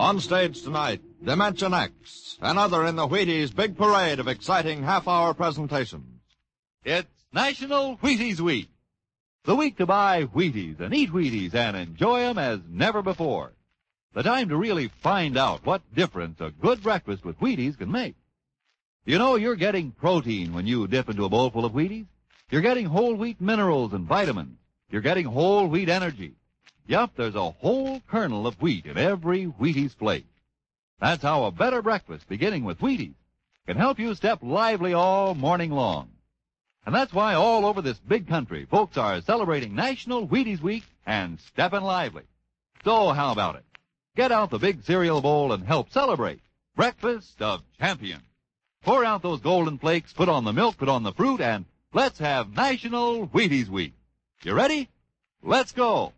On stage tonight, Dimension X, another in the Wheaties' big parade of exciting half-hour presentations. It's National Wheaties Week. The week to buy Wheaties and eat Wheaties and enjoy them as never before. The time to really find out what difference a good breakfast with Wheaties can make. You know, you're getting protein when you dip into a bowl full of Wheaties. You're getting whole wheat minerals and vitamins. You're getting whole wheat energy. Yup, there's a whole kernel of wheat in every Wheaties flake. That's how a better breakfast, beginning with Wheaties, can help you step lively all morning long. And that's why all over this big country, folks are celebrating National Wheaties Week and stepping lively. So how about it? Get out the big cereal bowl and help celebrate Breakfast of Champions. Pour out those golden flakes, put on the milk, put on the fruit, and let's have National Wheaties Week. You ready? Let's go.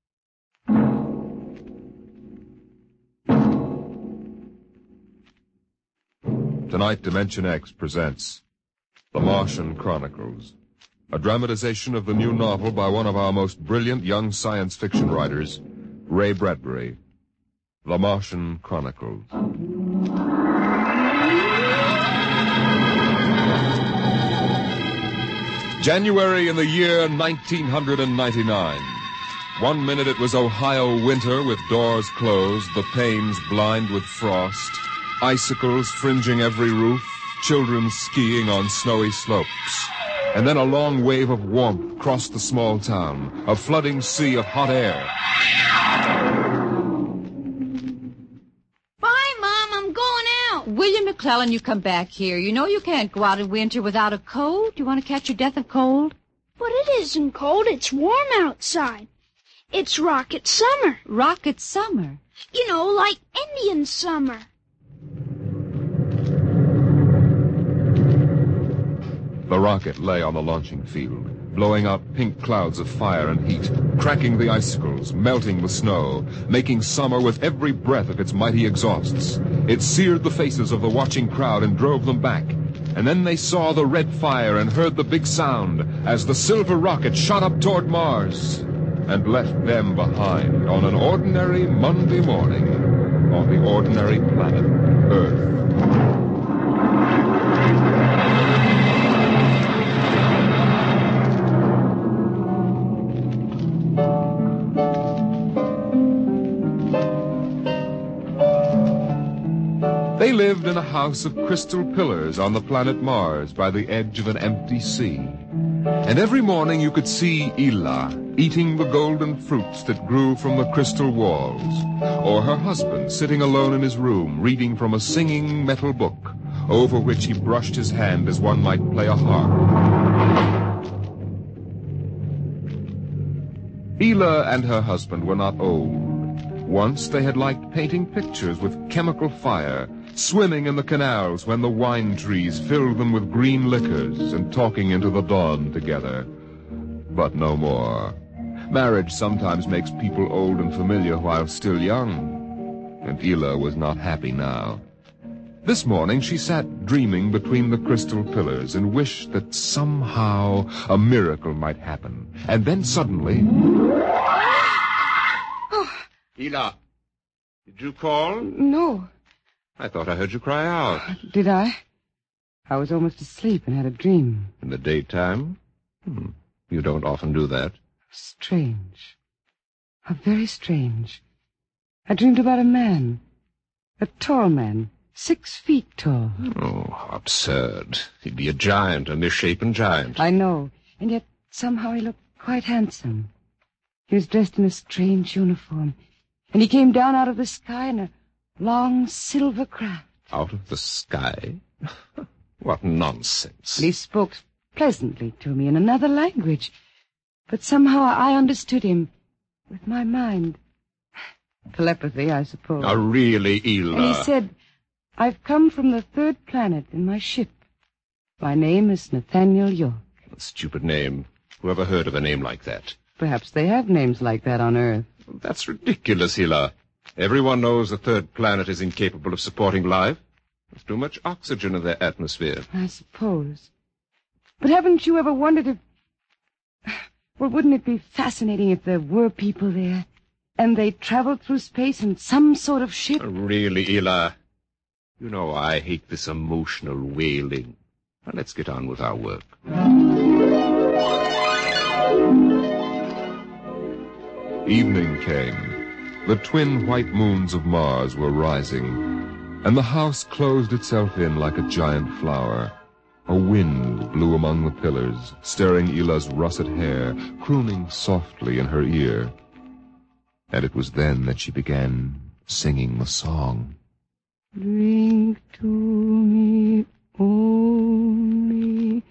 Tonight, Dimension X presents The Martian Chronicles, a dramatization of the new novel by one of our most brilliant young science fiction writers, Ray Bradbury. The Martian Chronicles. January in the year 1999. 1 minute it was Ohio winter with doors closed, the panes blind with frost, icicles fringing every roof, children skiing on snowy slopes. And then a long wave of warmth crossed the small town, a flooding sea of hot air. Bye, Mom. I'm going out. William McClellan, you come back here. You know you can't go out in winter without a coat. You want to catch your death of cold? But it isn't cold. It's warm outside. It's rocket summer. Rocket summer? You know, like Indian summer. The rocket lay on the launching field, blowing out pink clouds of fire and heat, cracking the icicles, melting the snow, making summer with every breath of its mighty exhausts. It seared the faces of the watching crowd and drove them back. And then they saw the red fire and heard the big sound as the silver rocket shot up toward Mars and left them behind on an ordinary Monday morning on the ordinary planet Earth. They lived in a house of crystal pillars on the planet Mars by the edge of an empty sea. And every morning you could see Ela eating the golden fruits that grew from the crystal walls, or her husband sitting alone in his room reading from a singing metal book over which he brushed his hand as one might play a harp. Ela and her husband were not old. Once they had liked painting pictures with chemical fire, swimming in the canals when the wine trees filled them with green liquors, and talking into the dawn together. But no more. Marriage sometimes makes people old and familiar while still young, and Ela was not happy now. This morning she sat dreaming between the crystal pillars and wished that somehow a miracle might happen. And then suddenly... Ela, did you call? No. I thought I heard you cry out. Did I? I was almost asleep and had a dream. In the daytime? You don't often do that. Strange. How very strange. I dreamed about a man. A tall man. 6 feet tall. Oh, how absurd. He'd be a giant, a misshapen giant. I know. And yet somehow he looked quite handsome. He was dressed in a strange uniform. And he came down out of the sky in a long silver craft. Out of the sky? What nonsense. He spoke pleasantly to me in another language. But somehow I understood him with my mind. Telepathy, I suppose. Now, really, Ela. And he said, I've come from the 3rd planet in my ship. My name is Nathaniel York. A stupid name. Whoever heard of a name like that? Perhaps they have names like that on Earth. That's ridiculous, Ela. Everyone knows the 3rd planet is incapable of supporting life. There's too much oxygen in their atmosphere. I suppose. But haven't you ever wondered if... Well, wouldn't it be fascinating if there were people there? And they traveled through space in some sort of ship. Really, Ela? You know I hate this emotional wailing. Now, let's get on with our work. Evening came. The twin white moons of Mars were rising, and the house closed itself in like a giant flower. A wind blew among the pillars, stirring Ela's russet hair, crooning softly in her ear. And it was then that she began singing the song. Drink to me only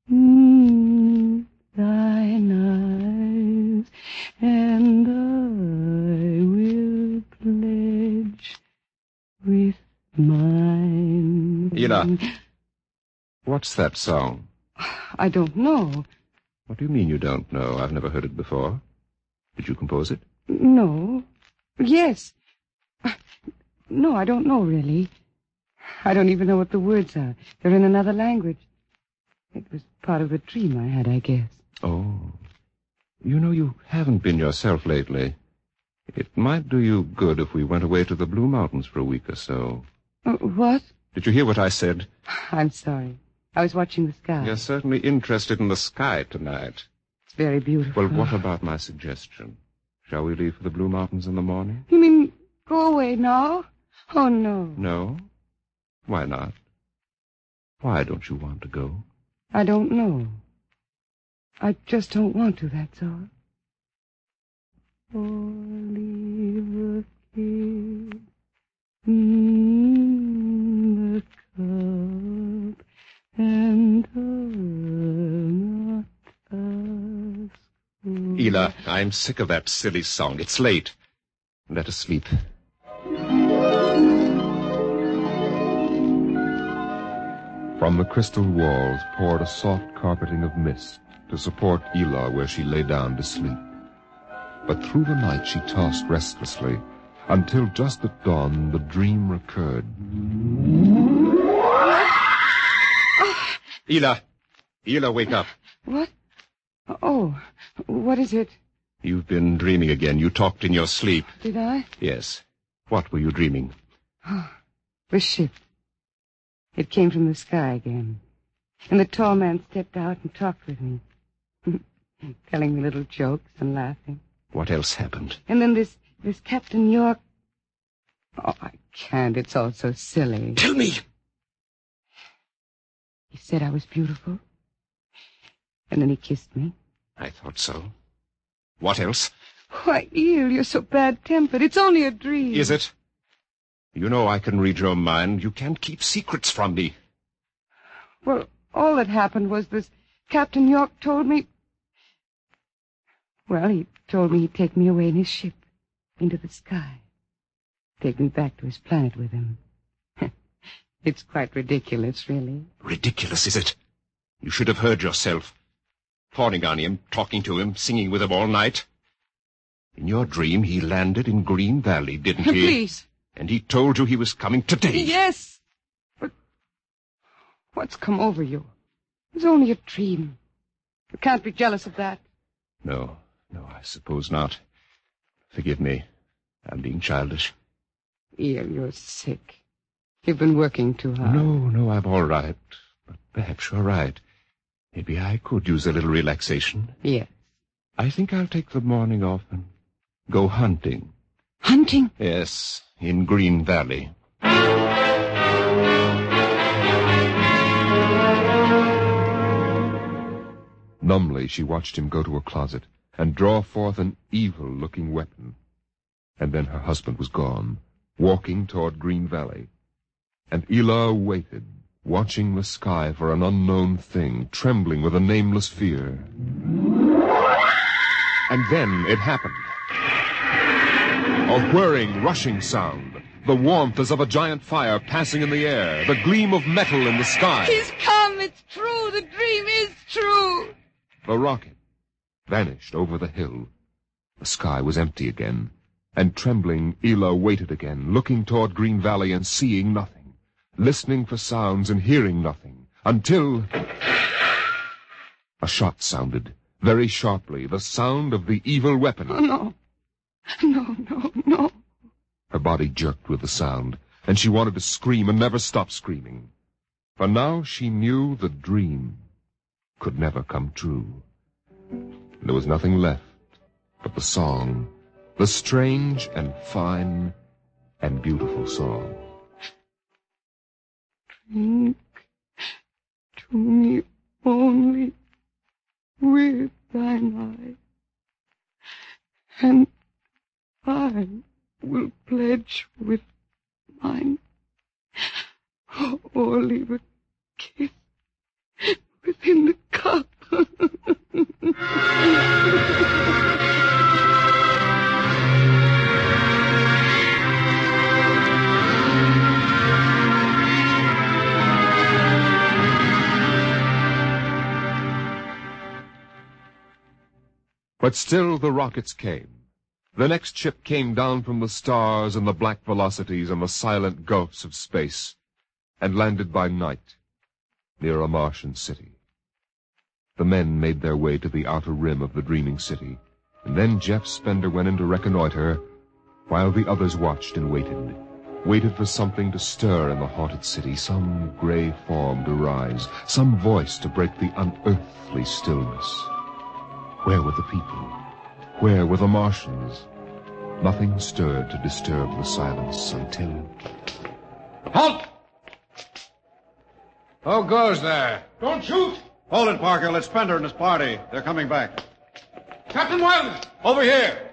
thine eyes, and I will pledge with mine. Ela, what's that song? I don't know. What do you mean you don't know? I've never heard it before. Did you compose it? No. Yes. No, I don't know, really. I don't even know what the words are. They're in another language. It was part of the dream I had, I guess. Oh. You know, you haven't been yourself lately. It might do you good if we went away to the Blue Mountains for a week or so. What? Did you hear what I said? I'm sorry. I was watching the sky. You're certainly interested in the sky tonight. It's very beautiful. Well, what about my suggestion? Shall we leave for the Blue Mountains in the morning? You mean go away now? Oh, no. No? Why not? Why don't you want to go? I don't know. I just don't want to, that's all. Oliver Kid in the cup, and not us. Ela, I'm sick of that silly song. It's late. Let us sleep. From the crystal walls poured a soft carpeting of mist to support Ela where she lay down to sleep. But through the night she tossed restlessly, until just at dawn the dream recurred. Ela! Ela, wake up. What? Oh, what is it? You've been dreaming again. You talked in your sleep. Did I? Yes. What were you dreaming? The ship. It came from the sky again. And the tall man stepped out and talked with me. Telling me little jokes and laughing. What else happened? And then this Captain York... Oh, I can't. It's all so silly. Tell me! He said I was beautiful. And then he kissed me. I thought so. What else? Why, Eel, you're so bad-tempered. It's only a dream. Is it? You know I can read your mind. You can't keep secrets from me. Well, all that happened was this Captain York told me... Well, he told me he'd take me away in his ship, into the sky. Take me back to his planet with him. It's quite ridiculous, really. Ridiculous, is it? You should have heard yourself. Fawning on him, talking to him, singing with him all night. In your dream, he landed in Green Valley, didn't he? Please. And he told you he was coming today. Yes. But what's come over you? It was only a dream. You can't be jealous of that. No, I suppose not. Forgive me. I'm being childish. Eel, you're sick. You've been working too hard. No, I'm all right. But perhaps you're right. Maybe I could use a little relaxation. Yes. I think I'll take the morning off and go hunting. Hunting? Yes, in Green Valley. Numbly, she watched him go to a closet and draw forth an evil-looking weapon. And then her husband was gone, walking toward Green Valley. And Ela waited, watching the sky for an unknown thing, trembling with a nameless fear. And then it happened. A whirring, rushing sound. The warmth as of a giant fire passing in the air. The gleam of metal in the sky. He's come. It's true. The dream is true. The rocket vanished over the hill. The sky was empty again. And trembling, Ela waited again, looking toward Green Valley and seeing nothing. Listening for sounds and hearing nothing. Until... a shot sounded, very sharply, the sound of the evil weapon. Oh, no. No. Her body jerked with the sound, and she wanted to scream and never stop screaming. For now she knew the dream could never come true. There was nothing left but the song, the strange and fine and beautiful song. Drink to me only with thine eye, and I will pledge with mine, or leave a kiss within the cup. But still the rockets came. The next ship came down from the stars and the black velocities and the silent gulfs of space, and landed by night near a Martian city. The men made their way to the outer rim of the dreaming city, and then Jeff Spender went in to reconnoiter, while the others watched and waited for something to stir in the haunted city, some gray form to rise, some voice to break the unearthly stillness. Where were the people? Where were the Martians? Nothing stirred to disturb the silence until... Halt! Who goes there? Don't shoot! Hold it, Parker. It's Spender and his party. They're coming back. Captain Wilder! Over here!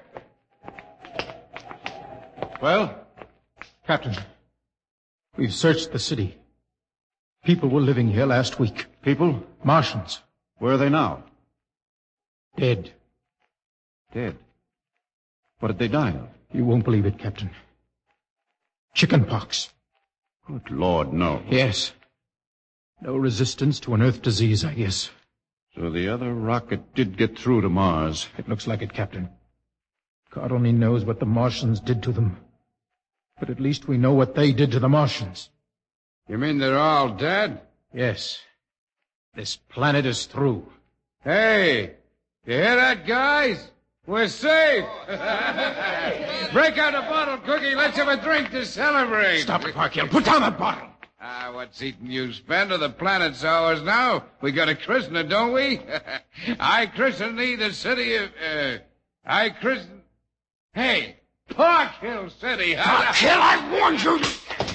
Well, Captain, we've searched the city. People were living here last week. People? Martians. Where are they now? Dead. Dead. What did they die of? You won't believe it, Captain. Chickenpox. Good Lord, no. Yes. No resistance to an Earth disease, I guess. So the other rocket did get through to Mars. It looks like it, Captain. God only knows what the Martians did to them. But at least we know what they did to the Martians. You mean they're all dead? Yes. This planet is through. Hey, you hear that, guys? We're safe. Break out a bottle, Cookie. Let's have a drink to celebrate. Stop it, Parkhill. Put down that bottle. What's eating you, Spender? The planet's ours now. We got to christen it, don't we? I christen thee the city of... I christen... Hey, Park Hill City. Park Hill, I warned you.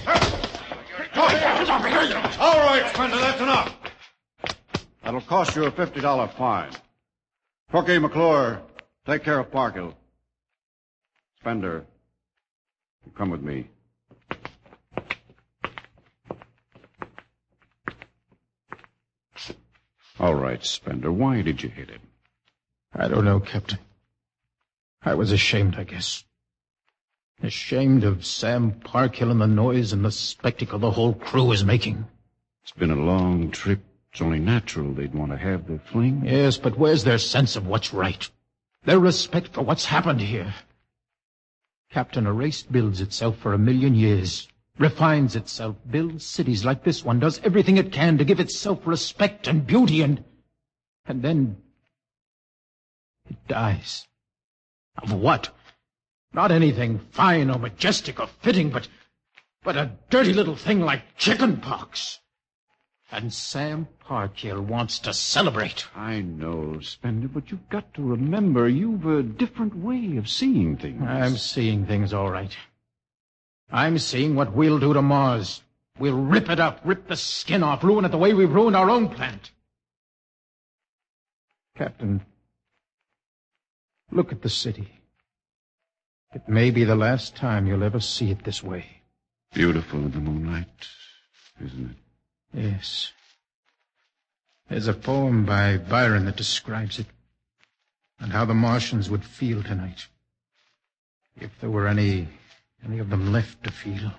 All right, Spender, that's enough. That'll cost you a $50 fine. Cookie, McClure, take care of Parkhill. Spender, you come with me. All right, Spender, why did you hit him? I don't know, Captain. I was ashamed, I guess. Ashamed of Sam Parkhill and the noise and the spectacle the whole crew is making. It's been a long trip. It's only natural they'd want to have their fling. Yes, but where's their sense of what's right? Their respect for what's happened here? Captain, a race builds itself for 1,000,000 years, refines itself, builds cities like this one, does everything it can to give itself respect and beauty, and then it dies. Of what? Not anything fine or majestic or fitting, but a dirty little thing like chickenpox. And Sam Parkhill wants to celebrate. I know, Spender, but you've got to remember you've a different way of seeing things. I'm seeing things all right. I'm seeing what we'll do to Mars. We'll rip it up, rip the skin off, ruin it the way we've ruined our own planet. Captain, look at the city. It may be the last time you'll ever see it this way. Beautiful in the moonlight, isn't it? Yes. There's a poem by Byron that describes it, and how the Martians would feel tonight, if there were any of them left to feel.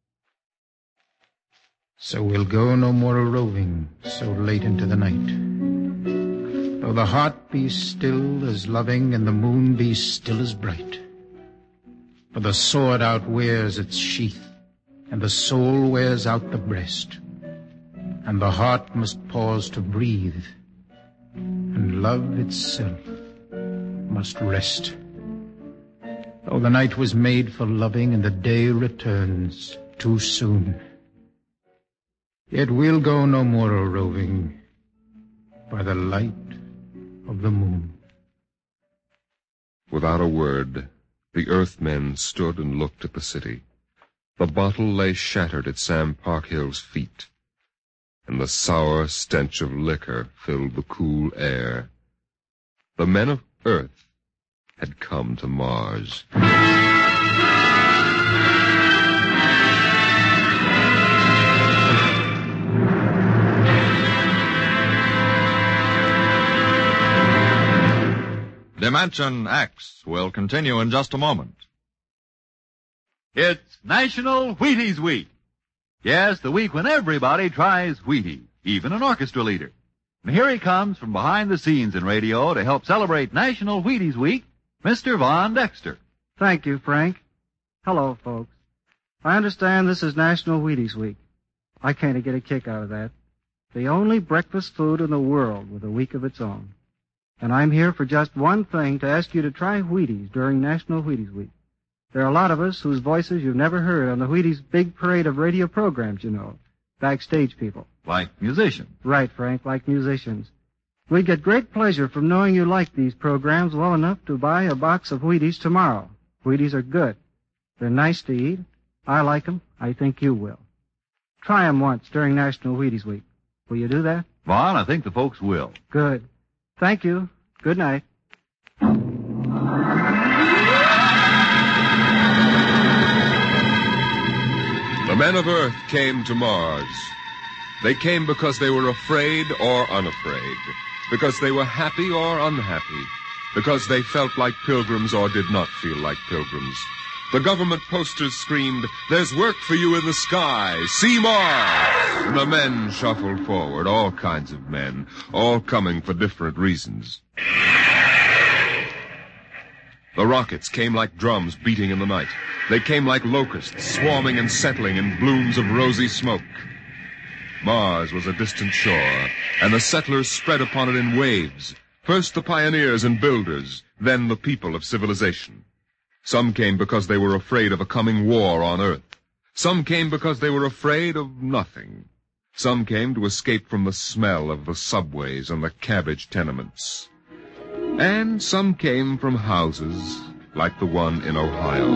So we'll go no more a-roving so late into the night, though the heart be still as loving and the moon be still as bright. For the sword outwears its sheath, and the soul wears out the breast, and the heart must pause to breathe, and love itself must rest. Oh, the night was made for loving, and the day returns too soon. Yet we'll go no more a-roving by the light of the moon. Without a word, the Earthmen stood and looked at the city. The bottle lay shattered at Sam Parkhill's feet, and the sour stench of liquor filled the cool air. The men of Earth had come to Mars. Dimension X will continue in just a moment. It's National Wheaties Week. Yes, the week when everybody tries Wheaties, even an orchestra leader. And here he comes from behind the scenes in radio to help celebrate National Wheaties Week, Mr. Von Dexter. Thank you, Frank. Hello, folks. I understand this is National Wheaties Week. I kind of get a kick out of that. The only breakfast food in the world with a week of its own. And I'm here for just one thing, to ask you to try Wheaties during National Wheaties Week. There are a lot of us whose voices you've never heard on the Wheaties big parade of radio programs, you know. Backstage people. Like musicians. Right, Frank, like musicians. We get great pleasure from knowing you like these programs well enough to buy a box of Wheaties tomorrow. Wheaties are good. They're nice to eat. I like them. I think you will. Try them once during National Wheaties Week. Will you do that? Vaughn, I think the folks will. Good. Thank you. Good night. The men of Earth came to Mars. They came because they were afraid or unafraid, because they were happy or unhappy, because they felt like pilgrims or did not feel like pilgrims. The government posters screamed, "There's work for you in the sky. See Mars!" And the men shuffled forward, all kinds of men, all coming for different reasons. The rockets came like drums beating in the night. They came like locusts, swarming and settling in blooms of rosy smoke. Mars was a distant shore, and the settlers spread upon it in waves. First the pioneers and builders, then the people of civilization. Some came because they were afraid of a coming war on Earth. Some came because they were afraid of nothing. Some came to escape from the smell of the subways and the cabbage tenements. And some came from houses like the one in Ohio.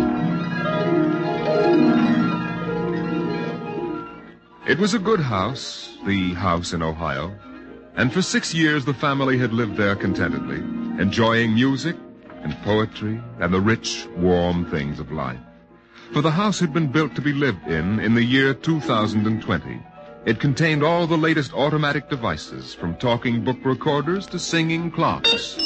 It was a good house, the house in Ohio, and for 6 years the family had lived there contentedly, enjoying music and poetry and the rich, warm things of life. For the house had been built to be lived in the year 2020. It contained all the latest automatic devices, from talking book recorders to singing clocks.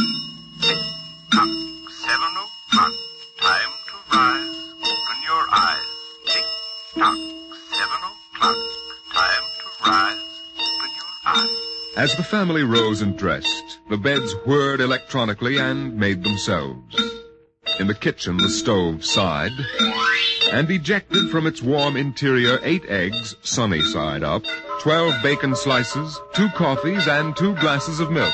7 o'clock, time to rise, open your eyes. Tick-tock, 7 o'clock, time to rise, open your eyes. As the family rose and dressed, the beds whirred electronically and made themselves. In the kitchen, the stove sighed, and ejected from its warm interior 8 eggs, sunny side up, 12 bacon slices, 2 coffees, and 2 glasses of milk.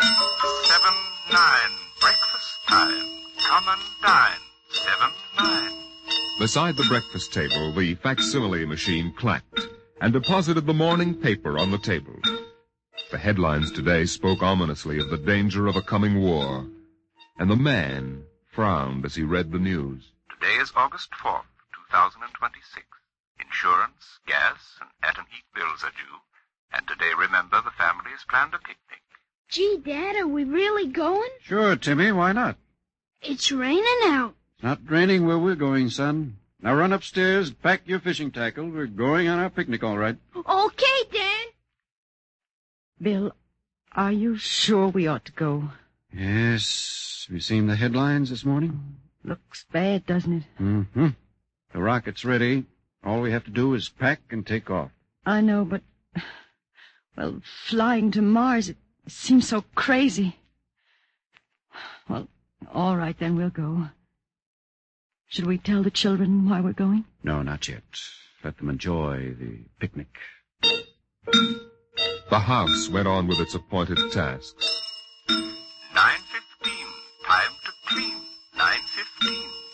7-9, breakfast time. Come and dine. 7-9. Beside the breakfast table, the facsimile machine clacked and deposited the morning paper on the table. The headlines today spoke ominously of the danger of a coming war, and the man frowned as he read the news. Today is August 4th, 2026. Insurance, gas, and atom heat bills are due. And today, remember, the family has planned a picnic. Gee, Dad, are we really going? Sure, Timmy, why not? It's raining out. It's not raining where we're going, son. Now run upstairs, pack your fishing tackle. We're going on our picnic, all right. Okay, Dad. Bill, are you sure we ought to go? Yes. Have you seen the headlines this morning? Looks bad, doesn't it? Mm-hmm. The rocket's ready. All we have to do is pack and take off. I know, but... Well, flying to Mars, it seems so crazy. Well, all right, then we'll go. Should we tell the children why we're going? No, not yet. Let them enjoy the picnic. The house went on with its appointed tasks. 9:15, time to clean. 9:15,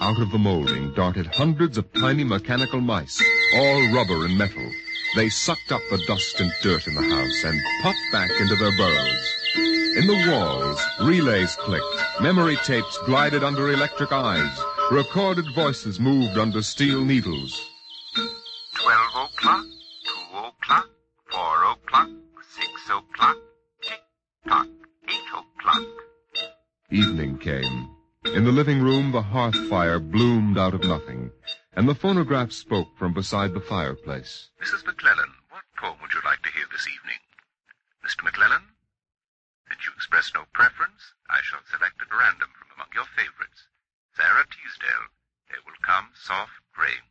Out of the molding darted hundreds of tiny mechanical mice, all rubber and metal. They sucked up the dust and dirt in the house and popped back into their burrows. In the walls, relays clicked, memory tapes glided under electric eyes, recorded voices moved under steel needles. 12 o'clock, 2 o'clock, 4 o'clock, 6 o'clock, tick-tock, 8 o'clock. Evening came. In the living room, the hearth fire bloomed out of nothing, and the phonograph spoke from beside the fireplace. Mrs. McClellan, what poem would you like to hear this evening? Mr. McClellan? Since you express no preference, I shall select at random from among your favorites. Sarah Teasdale, There Will Come Soft Rain.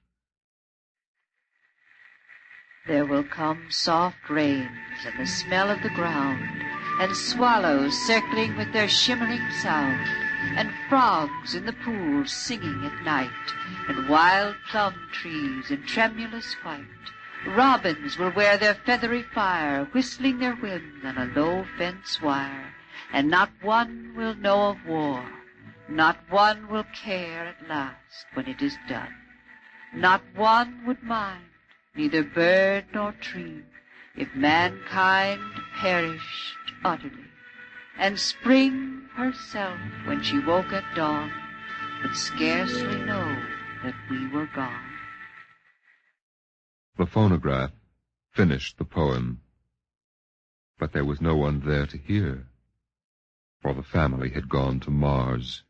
There will come soft rains and the smell of the ground, and swallows circling with their shimmering sound, and frogs in the pools singing at night, and wild plum trees in tremulous white. Robins will wear their feathery fire, whistling their whims on a low fence wire, and not one will know of war, not one will care at last when it is done. Not one would mind, neither bird nor tree, if mankind perished utterly. And spring herself, when she woke at dawn, would scarcely know that we were gone. The phonograph finished the poem, but there was no one there to hear, for the family had gone to Mars.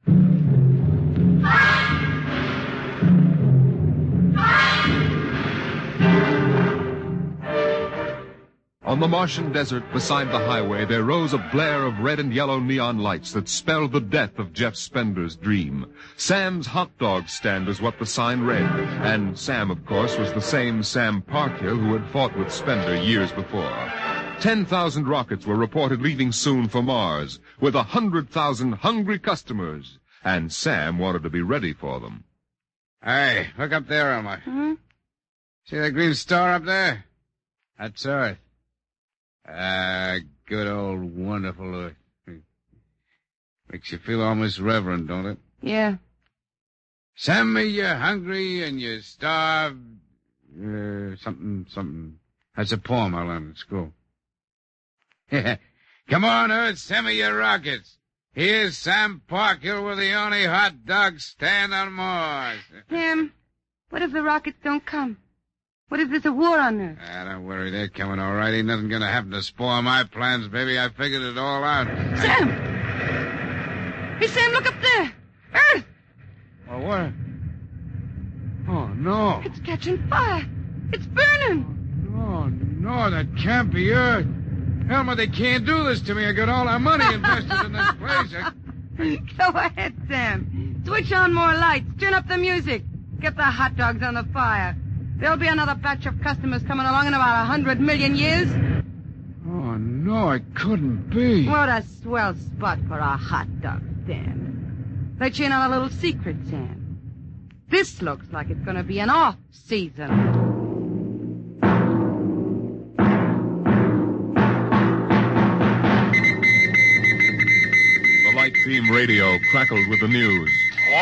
On the Martian desert beside the highway, there rose a blare of red and yellow neon lights that spelled the death of Jeff Spender's dream. Sam's hot dog stand is what the sign read, and Sam, of course, was the same Sam Parkhill who had fought with Spender years before. 10,000 rockets were reported leaving soon for Mars, with 100,000 hungry customers, and Sam wanted to be ready for them. Hey, look up there, Elmer. See that green star up there? That's Earth. Good old wonderful Earth. Makes you feel almost reverent, don't it? Yeah. Send me you're hungry and you're starved. Something. That's a poem I learned at school. Come on, Earth, send me your rockets. Here's Sam Parkhill with the only hot dog stand on Mars. Sam, what if the rockets don't come? What if there's a war on Earth? Don't worry, they're coming all right. Ain't nothing gonna happen to spoil my plans, baby. I figured it all out. Sam! Hey, Sam, look up there! Earth! Oh, what? Oh, no. It's catching fire. It's burning. No, that can't be Earth. Elmer, they can't do this to me. I got all our money invested in this place. Go ahead, Sam. Switch on more lights. Turn up the music. Get the hot dogs on the fire. There'll be another batch of customers coming along in about 100 million years. Oh, no, it couldn't be. What a swell spot for a hot dog stand. Let you in on a little secret, Sam. This looks like it's going to be an off-season. The light beam radio crackled with the news.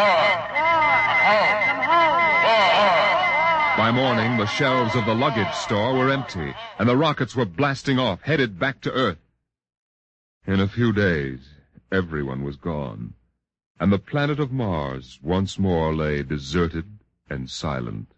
By morning, the shelves of the luggage store were empty, and the rockets were blasting off, headed back to Earth. In a few days, everyone was gone, and the planet of Mars once more lay deserted and silent.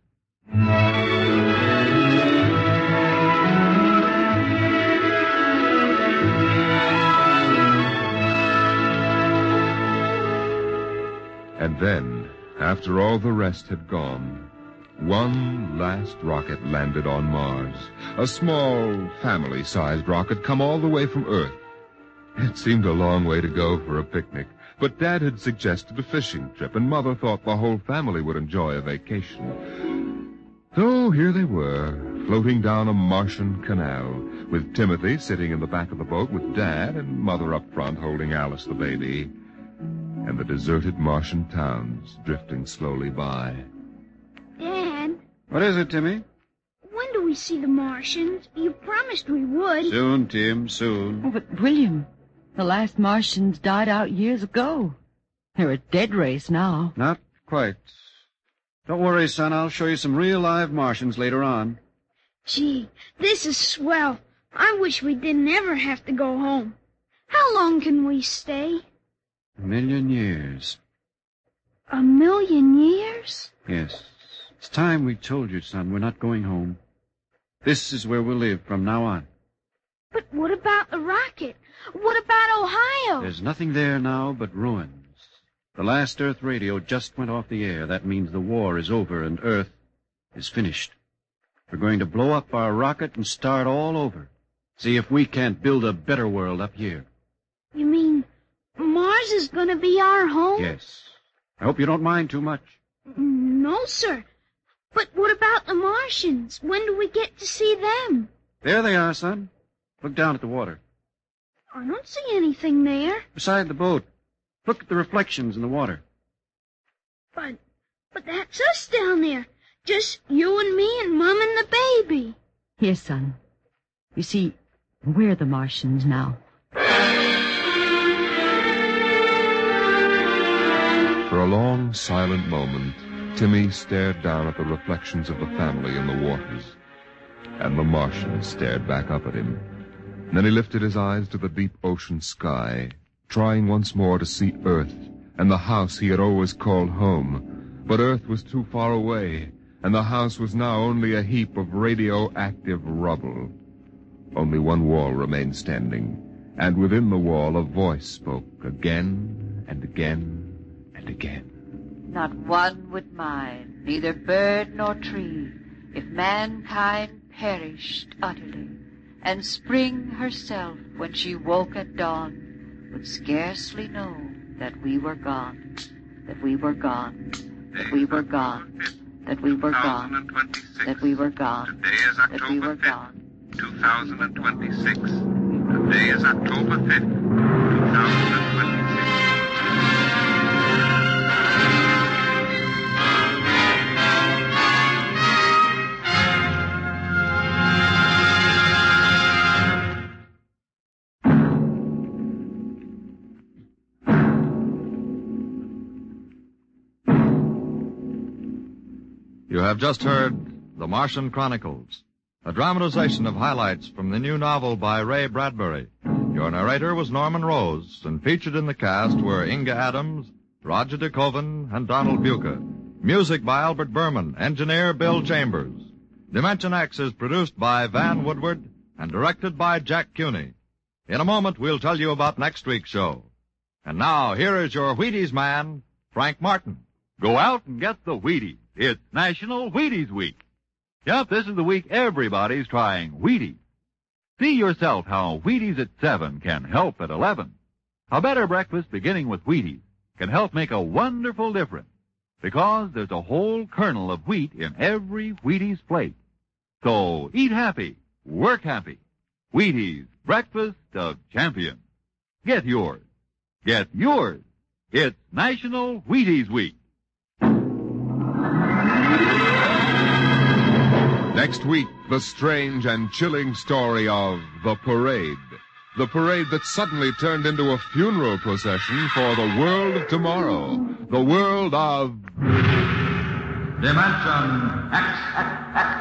And then, after all the rest had gone, one last rocket landed on Mars. A small, family-sized rocket come all the way from Earth. It seemed a long way to go for a picnic, but Dad had suggested a fishing trip, and Mother thought the whole family would enjoy a vacation. So here they were, floating down a Martian canal, with Timothy sitting in the back of the boat with Dad and Mother up front holding Alice the baby, and the deserted Martian towns drifting slowly by. Dad, What is it, Timmy? when do we see the Martians? You promised we would. Soon, Tim, soon. Oh, but William, the last Martians died out years ago. They're a dead race now. Not quite. Don't worry, son. I'll show you some real live Martians later on. Gee, this is swell. I wish we didn't ever have to go home. How long can we stay? 1,000,000 years. 1,000,000 years? Yes. It's time we told you, son. We're not going home. This is where we'll live from now on. But what about the rocket? What about Ohio? There's nothing there now but ruins. The last Earth radio just went off the air. That means the war is over and Earth is finished. We're going to blow up our rocket and start all over. See if we can't build a better world up here. You mean Mars is going to be our home? Yes. I hope you don't mind too much. No, sir. But what about the Martians? When do we get to see them? There they are, son. Look down at the water. I don't see anything there. Beside the boat. Look at the reflections in the water. But that's us down there. Just you and me and Mom and the baby. Yes, son. You see, we're the Martians now. For a long, silent moment, Timmy stared down at the reflections of the family in the waters. And the Martians stared back up at him. Then he lifted his eyes to the deep ocean sky, trying once more to see Earth and the house he had always called home. But Earth was too far away, and the house was now only a heap of radioactive rubble. Only one wall remained standing, and within the wall a voice spoke again and again and again. Not one would mind, neither bird nor tree, if mankind perished utterly, and spring herself, when she woke at dawn, would scarcely know that we were gone, that we were gone, that we were gone, that we were gone, that we were gone, Today is that we were October 5th, gone. 2026. Today is October 5th, 2026. You have just heard The Martian Chronicles, a dramatization of highlights from the new novel by Ray Bradbury. Your narrator was Norman Rose, and featured in the cast were Inga Adams, Roger DeKoven, and Donald Buca. Music by Albert Berman, engineer Bill Chambers. Dimension X is produced by Van Woodward and directed by Jack Cuney. In a moment, we'll tell you about next week's show. And now, here is your Wheaties man, Frank Martin. Go out and get the Wheaties. It's National Wheaties Week. Yep, this is the week everybody's trying Wheaties. See yourself how Wheaties at 7 can help at 11. A better breakfast beginning with Wheaties can help make a wonderful difference, because there's a whole kernel of wheat in every Wheaties plate. So eat happy, work happy. Wheaties, breakfast of champions. Get yours. Get yours. It's National Wheaties Week. Next week, the strange and chilling story of The Parade. The parade that suddenly turned into a funeral procession for the world of tomorrow. The world of... Dimension X.